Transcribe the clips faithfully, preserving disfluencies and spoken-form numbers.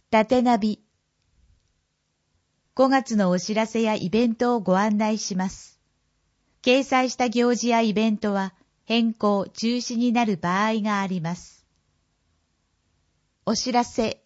縦ナビ。ごがつのお知らせやイベントをご案内します。掲載した行事やイベントは変更・中止になる場合があります。お知らせ。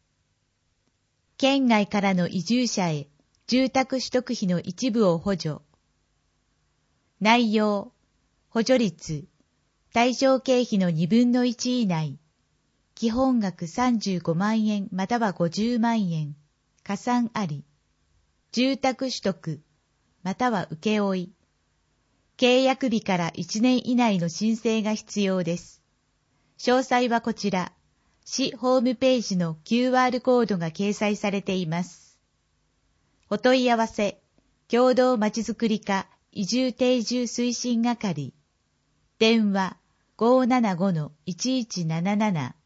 県外からの移住者へ住宅取得費の一部を補助。内容、補助率、対象経費のにぶんのいち以内。基本額さんじゅうごまんえんまたはごじゅうまんえん。加算あり。住宅取得、または請負。契約日からいちねん以内の申請が必要です。詳細はこちら、市ホームページの キューアール コードが掲載されています。お問い合わせ、共同まちづくり課移住定住推進係。電話 ごーななごのいちいちなななな。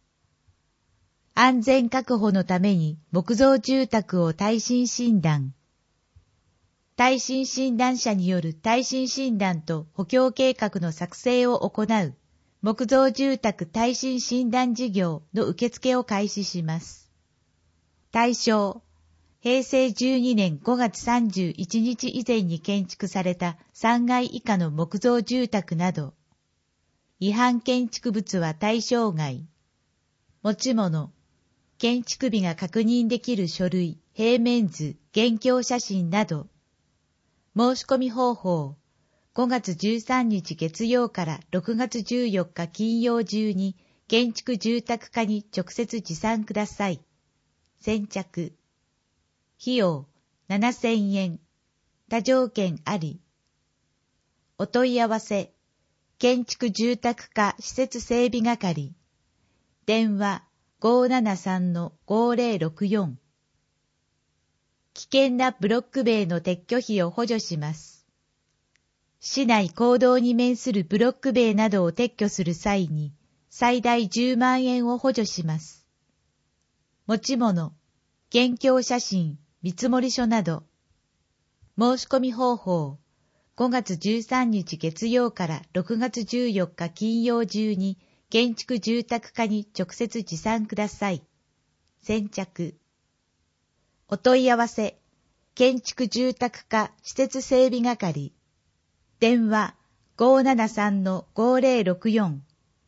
安全確保のために木造住宅を耐震診断。耐震診断者による耐震診断と補強計画の作成を行う木造住宅耐震診断事業の受付を開始します。対象、へいせいじゅうにねんごがつさんじゅういちにち以前に建築されたさんがい以下の木造住宅など、違反建築物は対象外。持ち物、建築日が確認できる書類、平面図、現況写真など。申し込み方法、ごがつじゅうさんにち月曜からろくがつじゅうよっか金曜中に建築住宅課に直接持参ください。先着。費用ななせんえん。他条件あり。お問い合わせ、建築住宅課施設整備係。電話ごーななさんのごーぜろろくよん。危険なブロック塀の撤去費を補助します。市内公道に面するブロック塀などを撤去する際に最大じゅうまんえんを補助します。持ち物、現況写真、見積書など。申し込み方法、ごがつじゅうさんにち月曜からろくがつじゅうよっか金曜中に建築住宅課に直接持参ください。先着。お問い合わせ、建築住宅課施設整備係。電話ごーななさんのごーぜろろくよん。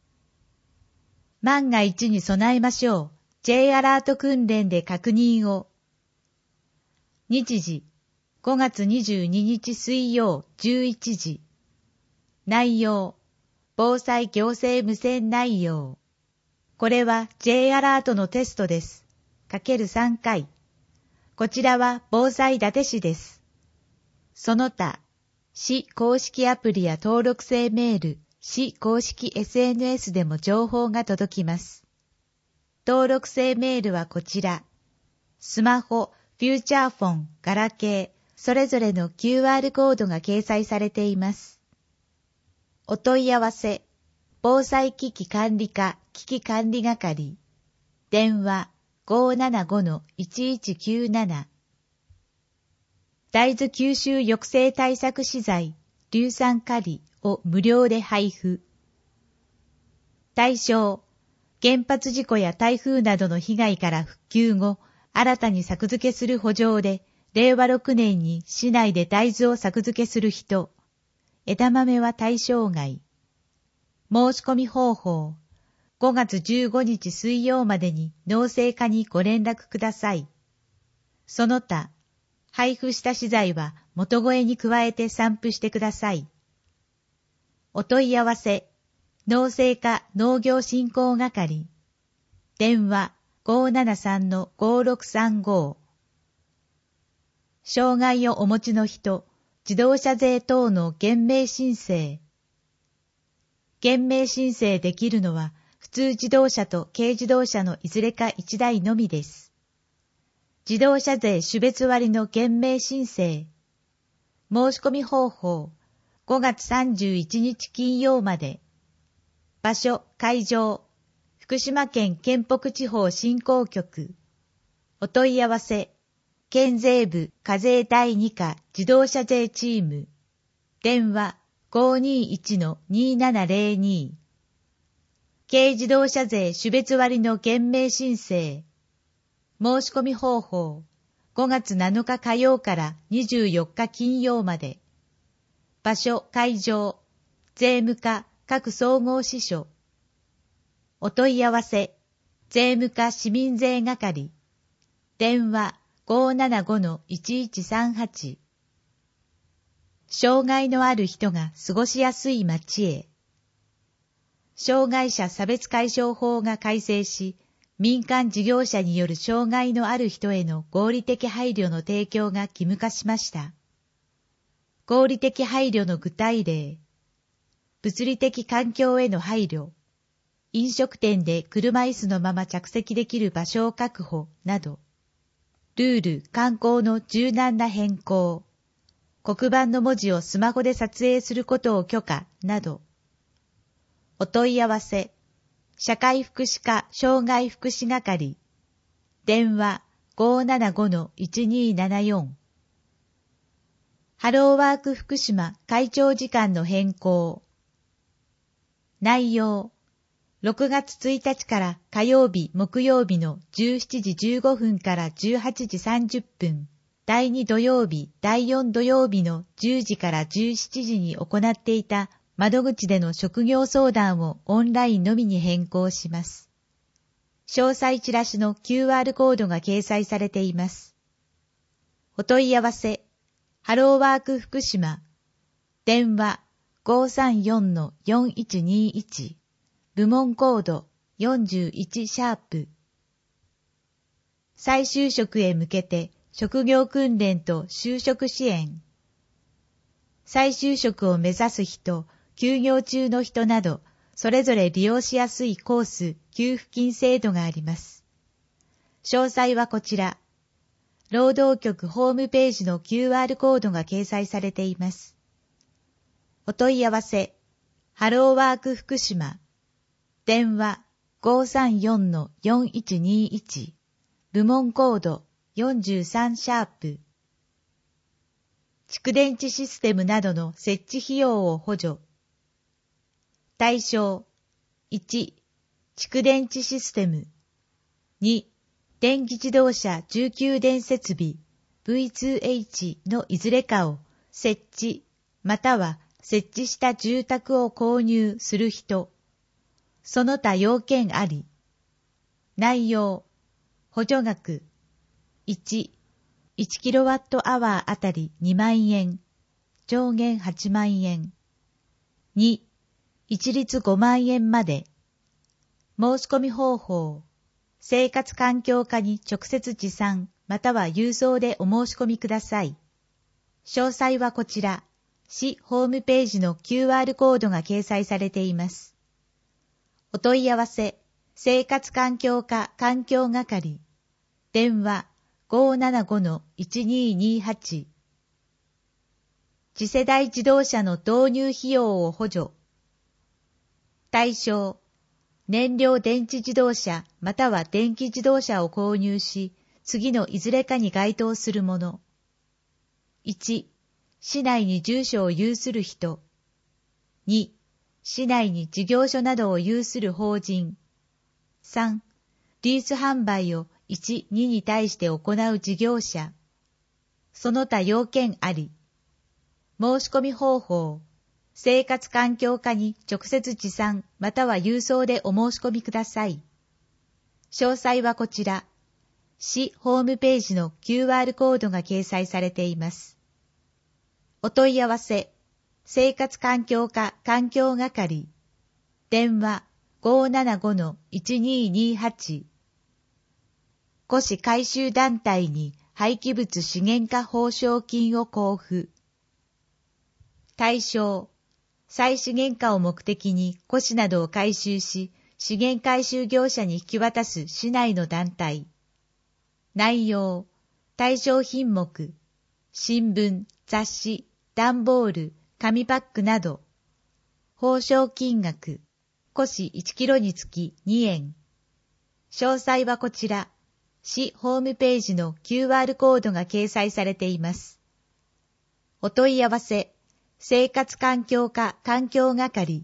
万が一に備えましょう。J アラート訓練で確認を。日時、ごがつにじゅうににち水曜じゅういちじ。内容、防災行政無線内容。これは J アラートのテストです。かけるさんかい。こちらは防災伊達市です。その他、市公式アプリや登録制メール、市公式 エスエヌエス でも情報が届きます。登録制メールはこちら。スマホ、フューチャーフォン、ガラケー、それぞれの キューアール コードが掲載されています。お問い合わせ、防災機器管理課危機管理係。電話ごーななごのいちいちきゅうなな。大豆吸収抑制対策資材、硫酸カリを無料で配布。対象、原発事故や台風などの被害から復旧後、新たに作付けする補助で、れいわろくねんに市内で大豆を作付けする人。枝豆は対象外。申し込み方法、ごがつじゅうごにち水曜までに農政課にご連絡ください。その他、配布した資材は元声に加えて散布してください。お問い合わせ、農政課農業振興係。電話ごーななさんのごーろくさんご。障害をお持ちの人、自動車税等の減免申請。減免申請できるのは、普通自動車と軽自動車のいずれかいちだいのみです。自動車税種別割の減免申請。申し込み方法、ごがつさんじゅういちにち金曜まで。場所、会場、福島県県北地方振興局。お問い合わせ、県税部課税だいに課自動車税チーム。電話ごーにーいちのにーななぜろにー。軽自動車税種別割の減免申請。 申し込み方法、ごがつなのか火曜からにじゅうよっか金曜まで。場所、会場、税務課各総合支所。お問い合わせ、税務課市民税係。電話 ごーななごのいちいちさんはち。障害のある人が過ごしやすい街へ。障害者差別解消法が改正し、民間事業者による障害のある人への合理的配慮の提供が義務化しました。合理的配慮の具体例、物理的環境への配慮、飲食店で車椅子のまま着席できる場所を確保など、ルール・慣行の柔軟な変更、黒板の文字をスマホで撮影することを許可など、お問い合わせ、社会福祉課障害福祉係、電話 ごーななごのいちにーななよん。ハローワーク福島会長時間の変更。内容、ろくがつついたちから火曜日、木曜日のじゅうしちじじゅうごふんからじゅうはちじさんじゅっぷん、だいに土曜日、だいよん土曜日のじゅうじからじゅうしちじに行っていた窓口での職業相談をオンラインのみに変更します。詳細チラシの キューアール コードが掲載されています。お問い合わせ、ハローワーク福島、電話 ごーさんよんのよんいちにいち、部門コードよんじゅういちシャープ。再就職へ向けて職業訓練と就職支援。再就職を目指す人、休業中の人など、それぞれ利用しやすいコース、給付金制度があります。詳細はこちら。労働局ホームページの キューアール コードが掲載されています。お問い合わせ、ハローワーク福島、電話 ごーさんよんのよんいちにいち、部門コードよんじゅうさんシャープ。蓄電池システムなどの設置費用を補助。対象、いち、蓄電池システム。に、電気自動車重給電設備 ブイツーエイチ のいずれかを設置、または設置した住宅を購入する人。その他要件あり。内容、補助額、いち、いちキロワットアワーあたりにまんえん、上限はちまんえん。に、一律ごまんえんまで。申し込み方法、生活環境課に直接持参または郵送でお申し込みください。詳細はこちら、市ホームページの キューアール コードが掲載されています。お問い合わせ、生活環境課環境係、電話 ごーななごのいちにーにーはち。次世代自動車の導入費用を補助。対象、燃料電池自動車または電気自動車を購入し、次のいずれかに該当するもの。いち、市内に住所を有する人。に、市内に事業所などを有する法人。さん、リース販売をいち、にに対して行う事業者。その他要件あり。申し込み方法、生活環境課に直接持参または郵送でお申し込みください。詳細はこちら、市ホームページの キューアール コードが掲載されています。お問い合わせ、生活環境課環境係、電話 ごーななごのいちにーにーはち。古紙回収団体に廃棄物資源課報奨金を交付。対象、再資源化を目的に古紙などを回収し、資源回収業者に引き渡す市内の団体。内容、対象品目、新聞、雑誌、段ボール、紙パックなど。報奨金額、古紙いちキロにつきにえん。詳細はこちら、市ホームページの キューアール コードが掲載されています。お問い合わせ、生活環境課環境係、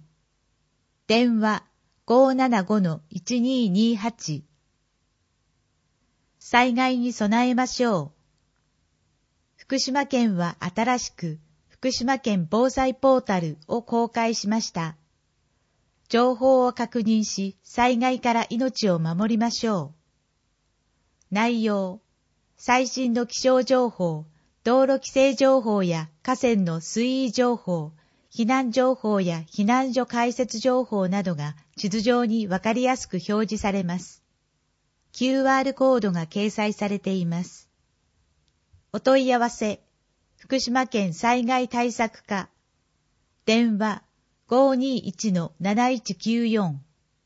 電話 ごーななごのいちにーにーはち。 災害に備えましょう。福島県は新しく福島県防災ポータルを公開しました。情報を確認し、災害から命を守りましょう。内容、最新の気象情報、道路規制情報や河川の水位情報、避難情報や避難所開設情報などが地図上にわかりやすく表示されます。キューアール コードが掲載されています。お問い合わせ、福島県災害対策課、電話 ごーにーいちのなないちきゅうよん。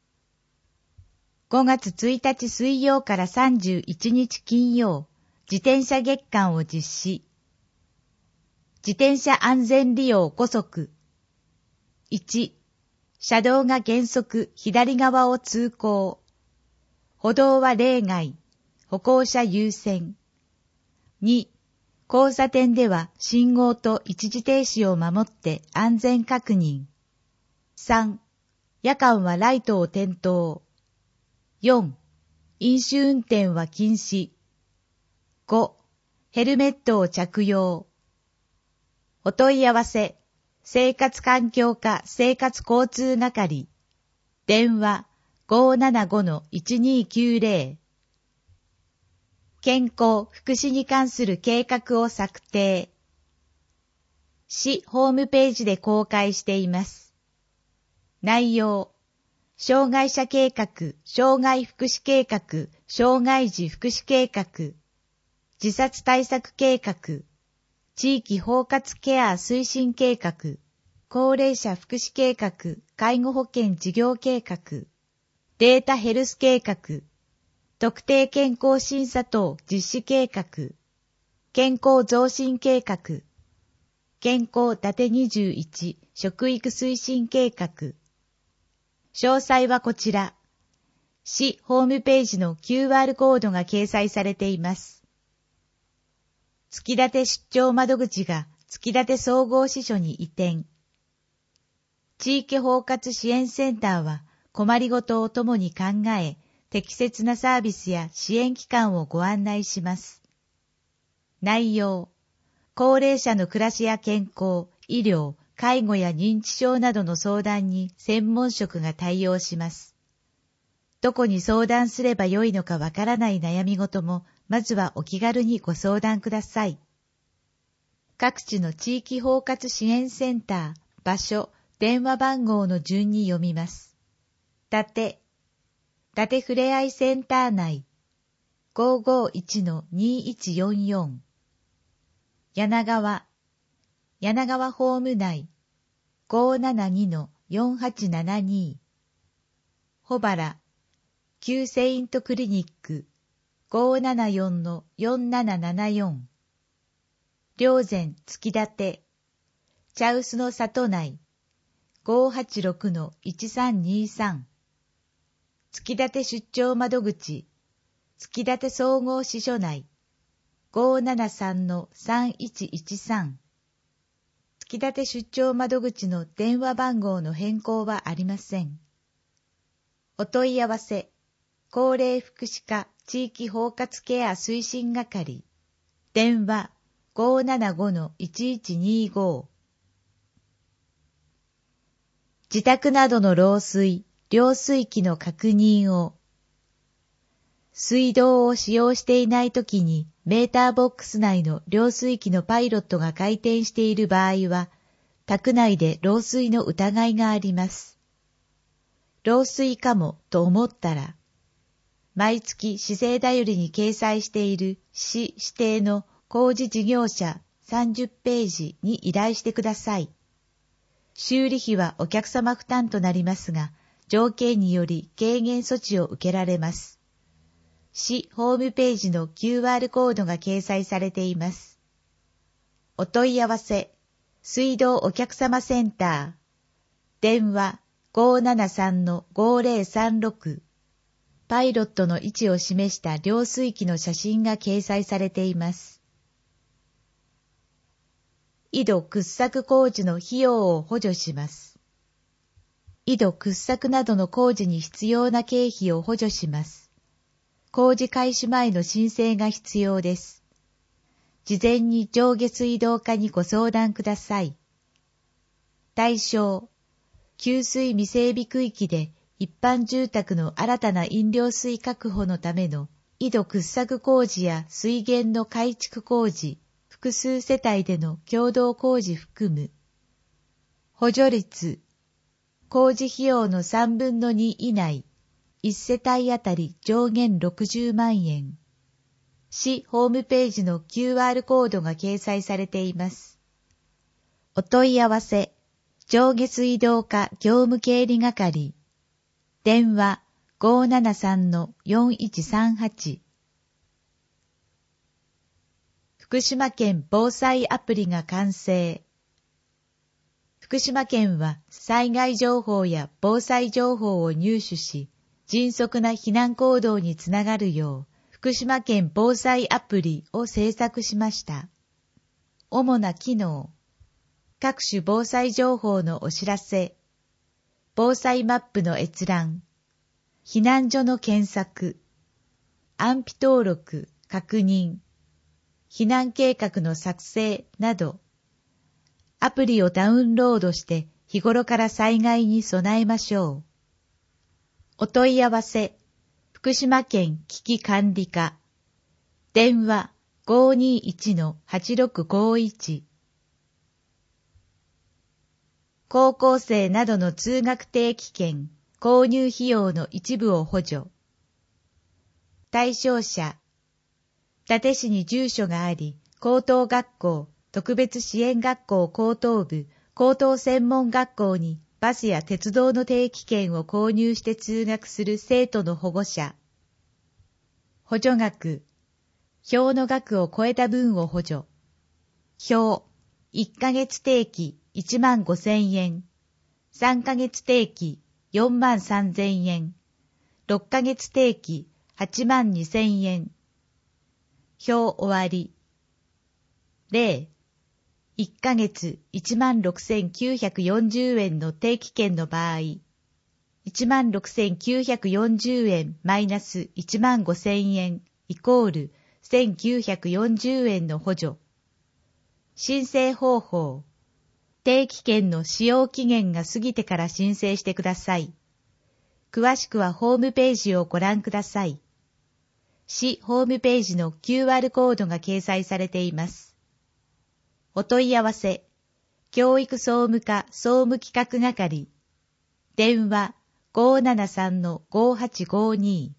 ごがつついたち水曜からさんじゅういちにち金曜、自転車月間を実施。自転車安全利用ご則。いち、車道が原則左側を通行。歩道は例外、歩行者優先。に、交差点では信号と一時停止を守って安全確認。さん、夜間はライトを点灯。よん、飲酒運転は禁止。ご、ヘルメットを着用。お問い合わせ、生活環境課生活交通係、電話 ごーななごのいちにーきゅうぜろ。健康・福祉に関する計画を策定。市ホームページで公開しています。内容、障害者計画、障害福祉計画、障害児福祉計画、自殺対策計画、地域包括ケア推進計画、高齢者福祉計画、介護保険事業計画、データヘルス計画、特定健康審査等実施計画、健康増進計画、健康伊達にじゅういち食育推進計画。詳細はこちら。市ホームページの キューアール コードが掲載されています。月立出張窓口が月立総合支所に移転。地域包括支援センターは困りごとを共に考え、適切なサービスや支援機関をご案内します。内容、高齢者の暮らしや健康、医療、介護や認知症などの相談に専門職が対応します。どこに相談すればよいのかわからない悩み事も、まずはお気軽にご相談ください。各地の地域包括支援センター、場所、電話番号の順に読みます。伊達、伊達ふれあいセンター内、ごーごーいちのにーいちよんよん。柳川、柳川ホーム内、ごーななにのよんはちななに。保原、旧セイントクリニック、ごーななよんのよんななななよん。霊山月立、茶臼の里内、ごーはちろくのいちさんにさん。月立出張窓口、月立総合支所内、ごーななさんのさんいちいちさん。月立出張窓口の電話番号の変更はありません。お問い合わせ、高齢福祉課地域包括ケア推進係、電話 ごーななごのいちいちにご。自宅などの漏水、量水器の確認を。水道を使用していないときにメーターボックス内の量水器のパイロットが回転している場合は、宅内で漏水の疑いがあります。漏水かもと思ったら、毎月市政だよりに掲載している市指定の工事事業者さんじゅっページに依頼してください。修理費はお客様負担となりますが、条件により軽減措置を受けられます。市ホームページの キューアール コードが掲載されています。お問い合わせ、水道お客様センター、電話 ごーななさんのごーぜろさんろく。パイロットの位置を示した量水器の写真が掲載されています。井戸掘削工事の費用を補助します。井戸掘削などの工事に必要な経費を補助します。 工事開始前の申請が必要です。事前に上下水道課にご相談ください。対象、給水未整備区域で一般住宅の新たな飲料水確保のための井戸掘削工事や水源の改築工事、複数世帯での共同工事含む。補助率、工事費用のさんぶんのに以内、いち世帯あたり上限ろくじゅうまんえん。市ホームページの キューアール コードが掲載されています。お問い合わせ、上下水道課業務経理係。電話 ごーななさんのよんいちさんはち。福島県防災アプリが完成。福島県は災害情報や防災情報を入手し、迅速な避難行動につながるよう、福島県防災アプリを制作しました。主な機能。各種防災情報のお知らせ、防災マップの閲覧、避難所の検索、安否登録、確認、避難計画の作成など、アプリをダウンロードして日頃から災害に備えましょう。お問い合わせ、福島県危機管理課、電話 ごーにーいちのはちろくごーいち。高校生などの通学定期券、購入費用の一部を補助。対象者、伊達市に住所があり、高等学校、特別支援学校高等部、高等専門学校にバスや鉄道の定期券を購入して通学する生徒の保護者。補助額、表の額を超えた分を補助。表、いっかげつ定期いちまんごせんえん、さんかげつ定期よんまんさんぜんえん、ろっかげつ定期はちまんにせんえん。表終わり。例、いっかげついちまんろくせんきゅうひゃくよんじゅうえんの定期券の場合、いちまんろくせんきゅうひゃくよんじゅうえんマイナスいちまんごせんえんイコールせんきゅうひゃくよんじゅうえんの補助。申請方法。定期券の使用期限が過ぎてから申請してください。詳しくはホームページをご覧ください。市ホームページの キューアール コードが掲載されています。お問い合わせ、教育総務課総務企画係、電話 ごーななさんのごーはちごーに。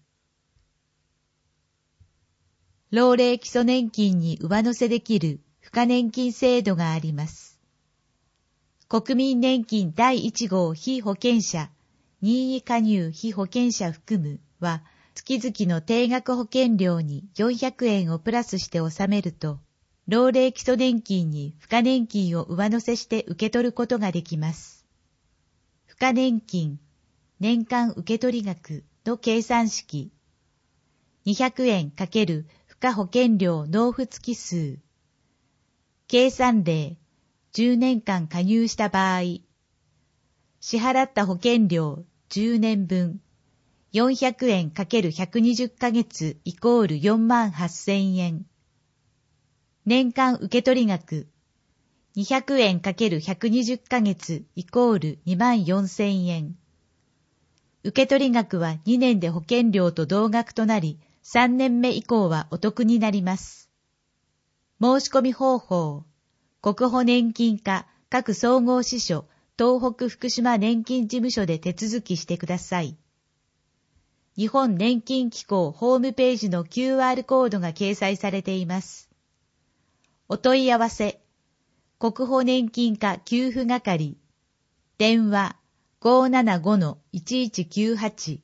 老齢基礎年金に上乗せできる付加年金制度があります。国民年金だいいち号被保険者、任意加入被保険者含むは、月々の定額保険料によんひゃくえんをプラスして納めると、老齢基礎年金に付加年金を上乗せして受け取ることができます。付加年金、年間受取額の計算式、にひゃくえん×付加保険料納付月数、計算例、じゅうねんかん加入した場合、支払った保険料じゅうねんぶん、よんひゃくえん×ひゃくにじゅっかげつイコールよんまんはっせんえん。年間受取額、にひゃくえん×ひゃくにじゅっかげつイコールにまんよんせんえん。受取額はにねんで保険料と同額となり、さんねんめ以降はお得になります。申し込み方法。国保年金課各総合支所東北福島年金事務所で手続きしてください。日本年金機構ホームページの キューアール コードが掲載されています。お問い合わせ、国保年金課給付係、電話 ごーななごのいちいちきゅうはち。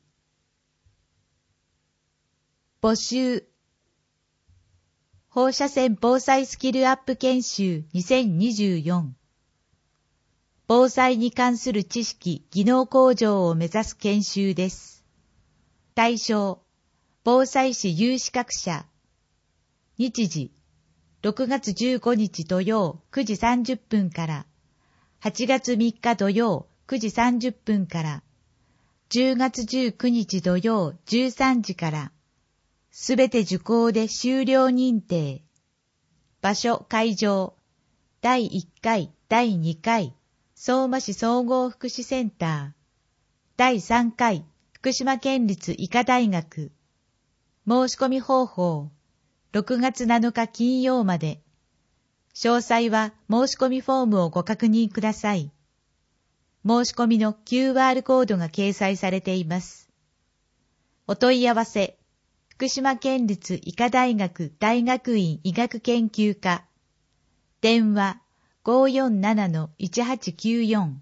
募集。放射線防災スキルアップ研修にせんにじゅうよん。防災に関する知識・技能向上を目指す研修です。対象、防災士有資格者。日時、ろくがつじゅうごにち土曜くじさんじゅっぷんから、はちがつみっか土曜くじさんじゅっぷんから、じゅうがつじゅうくにち土曜じゅうさんじから、 すべて受講で終了認定。場所会場。だいいっかい、だいにかい、相馬市総合福祉センター。だいさんかい、福島県立医科大学。申し込み方法。ろくがつなのか金曜まで。詳細は申し込みフォームをご確認ください。申し込みの キューアール コードが掲載されています。お問い合わせ、福島県立医科大学大学院医学研究科。電話 ごーよんななのいちはちきゅうよん。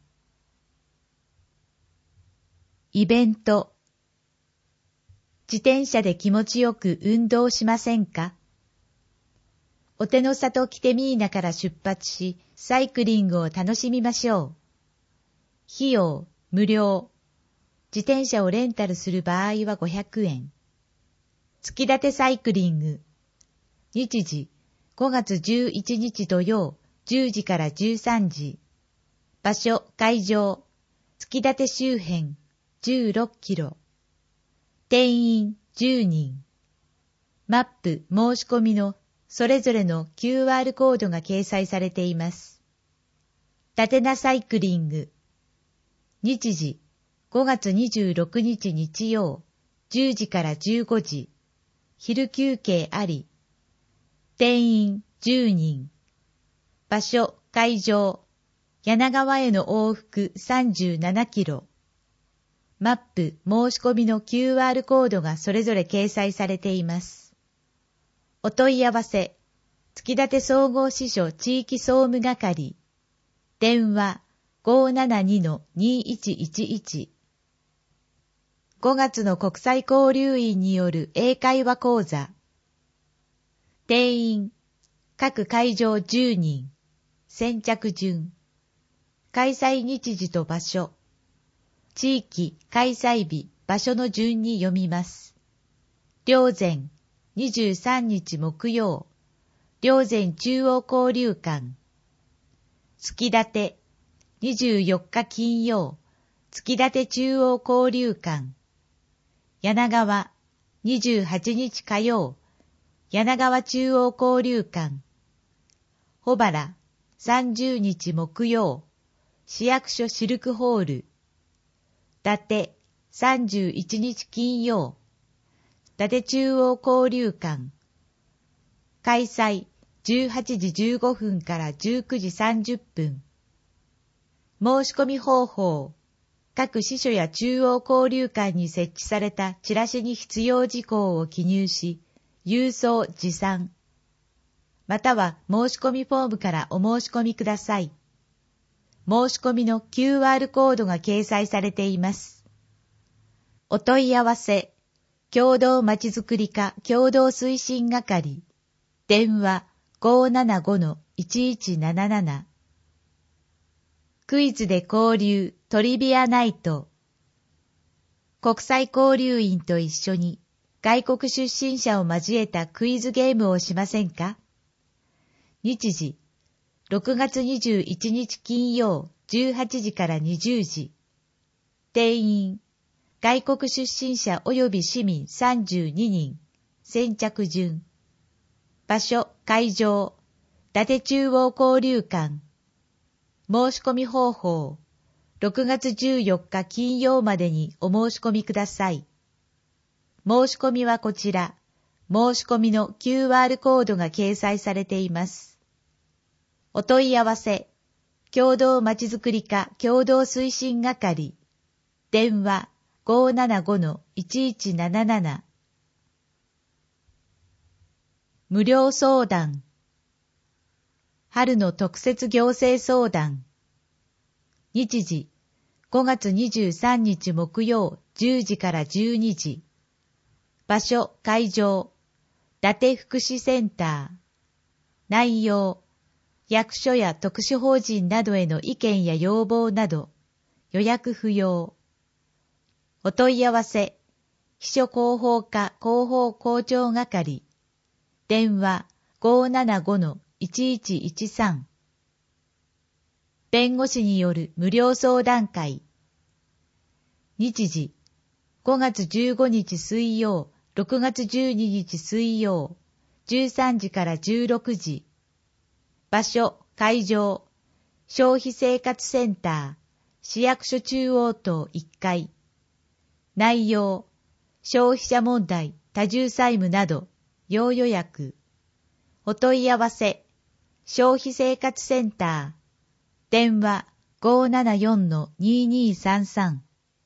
イベント。自転車で気持ちよく運動しませんか？お手の里キテミーナから出発し、サイクリングを楽しみましょう。費用、無料。自転車をレンタルする場合はごひゃくえん。月立てサイクリング。日時、ごがつじゅういちにち土曜、じゅうじからじゅうさんじ。場所、会場。月立て周辺、じゅうろっキロ。定員、じゅうにん。マップ、申し込みのそれぞれの キューアール コードが掲載されています。立てなサイクリング。日時、ごがつにじゅうろくにち日曜、じゅうじからじゅうごじ。昼休憩あり。定員じゅうにん。場所、会場。柳川への往復さんじゅうななキロ。マップ、申し込みの キューアール コードがそれぞれ掲載されています。お問い合わせ、月立総合支所地域総務係。電話 ごーななにのにいちいちいち。ごがつの国際交流員による英会話講座。定員、各会場じゅうにん。先着順。開催日時と場所。地域、開催日、場所の順に読みます。霊山、にじゅうさんにち木曜。霊山中央交流館。月立、にじゅうよっか金曜。月立中央交流館。柳川、にじゅうはちにち火曜。柳川中央交流館。保原、さんじゅうにち木曜。市役所シルクホール。伊達、さんじゅういちにち金曜。伊達中央交流館。開催、じゅうはちじじゅうごふんからじゅうくじさんじゅっぷん。申し込み方法。各支所や中央交流館に設置されたチラシに必要事項を記入し、郵送持参。または申し込みフォームからお申し込みください。申し込みの キューアール コードが掲載されています。お問い合わせ。共同まちづくり課共同推進係。電話 ごーななごのいちいちなななな。クイズで交流トリビアナイト。国際交流員と一緒に外国出身者を交えたクイズゲームをしませんか？日時、ろくがつにじゅういちにち金曜じゅうはちじからにじゅうじ。定員、外国出身者及び市民さんじゅうににん。先着順。場所、会場。伊達中央交流館。申し込み方法。ろくがつじゅうよっか金曜までにお申し込みください。申し込みはこちら。申し込みの キューアール コードが掲載されています。お問い合わせ。共同まちづくり課共同推進係。電話 ごーななごのいちいちなななな。無料相談。春の特設行政相談。日時、ごがつにじゅうさんにち木曜じゅうじからじゅうにじ。場所、会場。伊達福祉センター。内容。役所や特殊法人などへの意見や要望など。予約不要。お問い合わせ。秘書広報課広報校長係。電話 ごーななごのいちいちいちさん。弁護士による無料相談会。日時、ごがつじゅうごにち水曜、 ろくがつじゅうににち水曜、じゅうさんじからじゅうろくじ。場所、会場、消費生活センター、市役所中央棟いっかい。内容、消費者問題、多重債務など、要予約。お問い合わせ、消費生活センター、電話 ごーななよんのにーにーさんさん。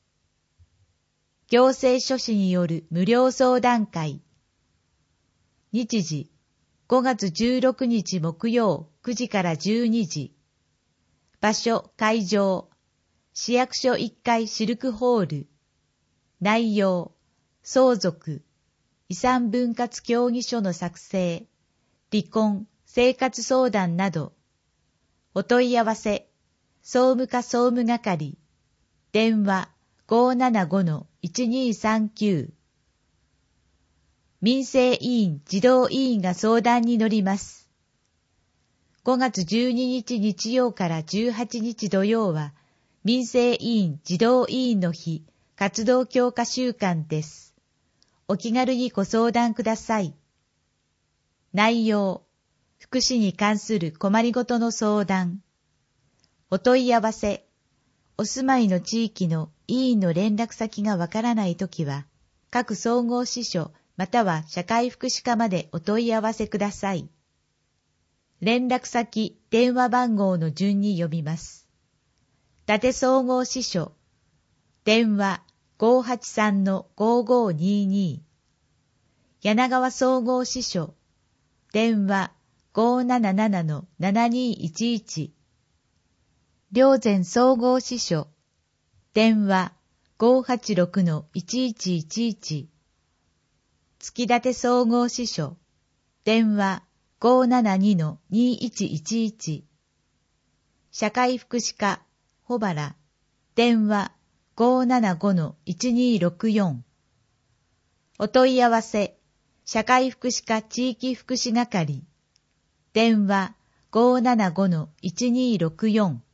行政書士による無料相談会。日時、ごがつじゅうろくにち木曜くじからじゅうにじ。場所、会場、市役所いっかいシルクホール。内容、相続、遺産分割協議書の作成、離婚、生活相談など。お問い合わせ、総務課総務係、電話 ごーななごのいちにーさんきゅう。民生委員、児童委員が相談に乗ります。ごがつじゅうににち日曜からじゅうはちにち土曜は、民生委員、児童委員の日、活動強化週間です。お気軽にご相談ください。内容、福祉に関する困りごとの相談。お問い合わせ、お住まいの地域の委員の連絡先がわからないときは、各総合支所または社会福祉課までお問い合わせください。連絡先、電話番号の順に読みます。伊達総合支所、電話 ごーはちさんのごーごーにーにー。柳川総合支所、電話 ごーななななのななにーいちいち。霊山総合支所、電話 ごーはちろくのいちいちいちいち。月立総合支所、電話 ごーななにのにーいちいちいち。社会福祉課、保原、電話 ごーななごのいちにーろくよん。お問い合わせ、社会福祉課地域福祉係、電話 ごーななごのいちにーろくよん。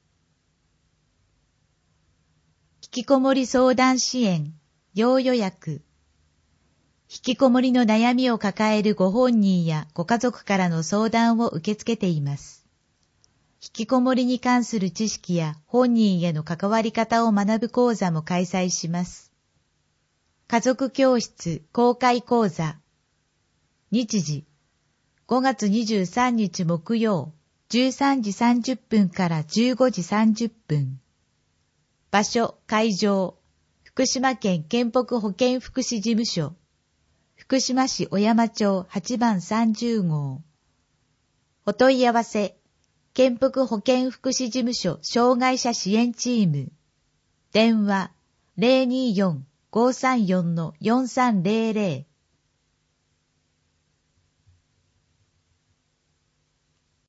引きこもり相談支援、要予約。引きこもりの悩みを抱えるご本人やご家族からの相談を受け付けています。引きこもりに関する知識や本人への関わり方を学ぶ講座も開催します。家族教室公開講座。日時、ごがつにじゅうさんにち木曜、じゅうさんじさんじゅっぷんからじゅうごじさんじゅっぷん。場所、会場、福島県県北保健福祉事務所、福島市小山町はちばんさんじゅうごう。お問い合わせ、県北保健福祉事務所障害者支援チーム、電話 ゼロにーよん ごーさんよんのよんさんゼロゼロ。